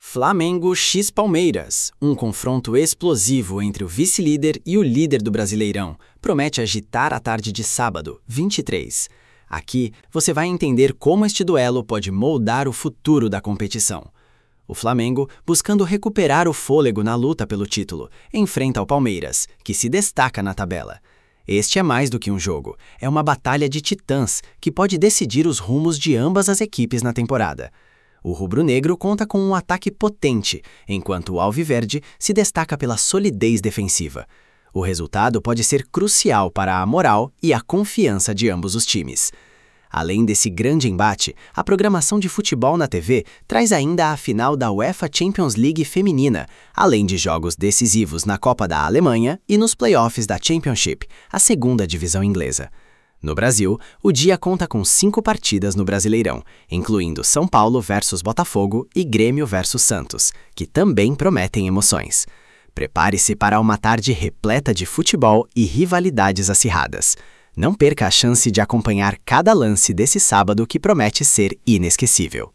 Flamengo x Palmeiras, um confronto explosivo entre o vice-líder e o líder do Brasileirão, promete agitar a tarde de sábado, 23. Aqui você vai entender como este duelo pode moldar o futuro da competição. O Flamengo, buscando recuperar o fôlego na luta pelo título, enfrenta o Palmeiras, que se destaca na tabela. Este é mais do que um jogo, é uma batalha de titãs que pode decidir os rumos de ambas as equipes na temporada. O rubro-negro conta com um ataque potente, enquanto o alviverde se destaca pela solidez defensiva. O resultado pode ser crucial para a moral e a confiança de ambos os times. Além desse grande embate, a programação de futebol na TV traz ainda a final da UEFA Champions League feminina, além de jogos decisivos na Copa da Alemanha e nos playoffs da Championship, a segunda divisão inglesa. No Brasil, o dia conta com 5 partidas no Brasileirão, incluindo São Paulo versus Botafogo e Grêmio versus Santos, que também prometem emoções. Prepare-se para uma tarde repleta de futebol e rivalidades acirradas. Não perca a chance de acompanhar cada lance desse sábado que promete ser inesquecível.